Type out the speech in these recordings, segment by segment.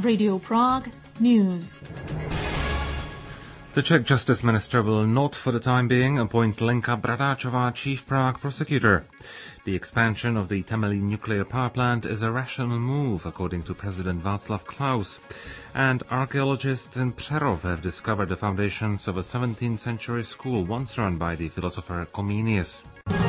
Radio Prague News. The Czech Justice Minister will not, for the time being, appoint Lenka Bradáčová chief Prague prosecutor. The expansion of the Temelín nuclear power plant is a rational move, according to President Václav Klaus. And archaeologists in Přerov have discovered the foundations of a 17th century school once run by the philosopher Comenius.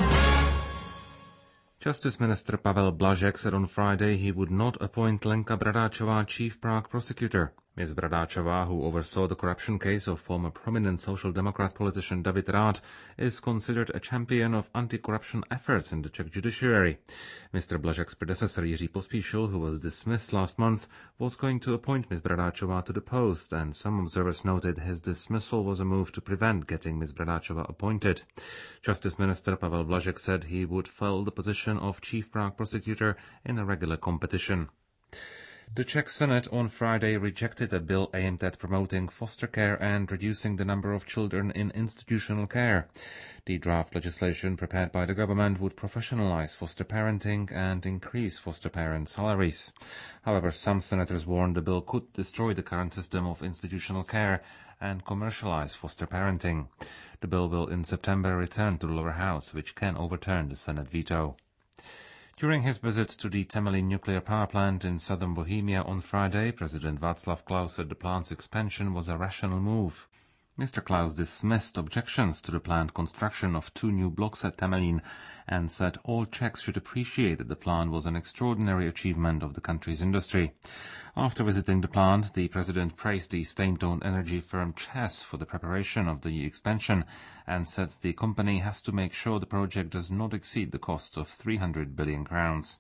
Justice Minister Pavel Blažek said on Friday he would not appoint Lenka Bradáčová chief Prague prosecutor. Ms. Bradáčová, who oversaw the corruption case of former prominent Social Democrat politician David Rath, is considered a champion of anti-corruption efforts in the Czech judiciary. Mr. Blažek's predecessor Jiří Pospíšil, who was dismissed last month, was going to appoint Ms. Bradáčová to the post, and some observers noted his dismissal was a move to prevent getting Ms. Bradáčová appointed. Justice Minister Pavel Blažek said he would fill the position of chief Prague prosecutor in a regular competition. The Czech Senate on Friday rejected a bill aimed at promoting foster care and reducing the number of children in institutional care. The draft legislation prepared by the government would professionalize foster parenting and increase foster parent salaries. However, some senators warned the bill could destroy the current system of institutional care and commercialize foster parenting. The bill will in September return to the lower house, which can overturn the Senate veto. During his visit to the Temelín nuclear power plant in southern Bohemia on Friday, President Václav Klaus said the plant's expansion was a rational move. Mr. Klaus dismissed objections to the planned construction of 2 new blocks at Temelín and said all Czechs should appreciate that the plant was an extraordinary achievement of the country's industry. After visiting the plant, the president praised the state-owned energy firm ČEZ for the preparation of the expansion and said the company has to make sure the project does not exceed the cost of 300 billion crowns.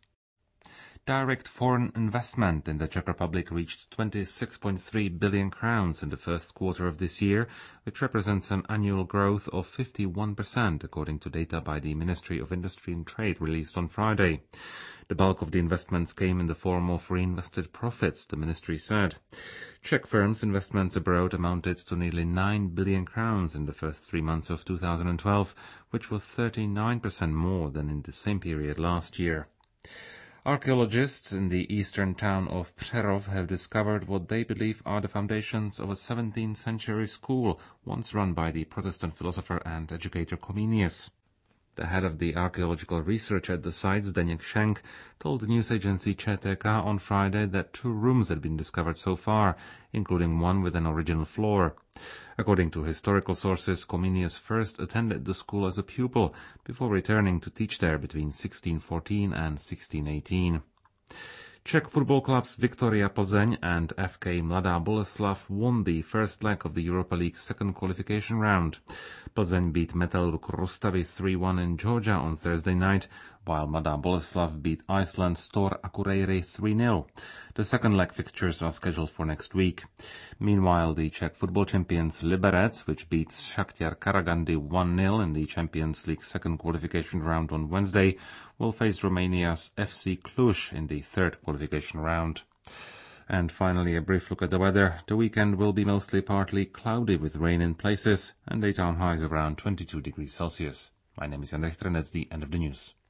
Direct foreign investment in the Czech Republic reached 26.3 billion crowns in the first quarter of this year, which represents an annual growth of 51%, according to data by the Ministry of Industry and Trade released on Friday. The bulk of the investments came in the form of reinvested profits, the ministry said. Czech firms' investments abroad amounted to nearly 9 billion crowns in the first 3 months of 2012, which was 39% more than in the same period last year. Archaeologists in the eastern town of Přerov have discovered what they believe are the foundations of a 17th century school once run by the Protestant philosopher and educator Comenius. The head of the archaeological research at the site, Zdeněk Schenk, told the news agency ČTK on Friday that 2 rooms had been discovered so far, including one with an original floor. According to historical sources, Comenius first attended the school as a pupil, before returning to teach there between 1614 and 1618. Czech football clubs Viktoria Plzeň and FK Mladá Boleslav won the first leg of the Europa League second qualification round. Plzeň beat Metalurg Rustavy 3-1 in Georgia on Thursday night, while Mladá Boleslav beat Iceland's Stor Akureyri 3-0. The second leg fixtures are scheduled for next week. Meanwhile, the Czech football champions Liberec, which beat Shakhtar Karagandy 1-0 in the Champions League second qualification round on Wednesday, will face Romania's FC Cluj in the third qualification round. And finally, a brief look at the weather. The weekend will be mostly partly cloudy with rain in places and daytime highs around 22 degrees Celsius. My name is Jan Richter, and that's the end of the news.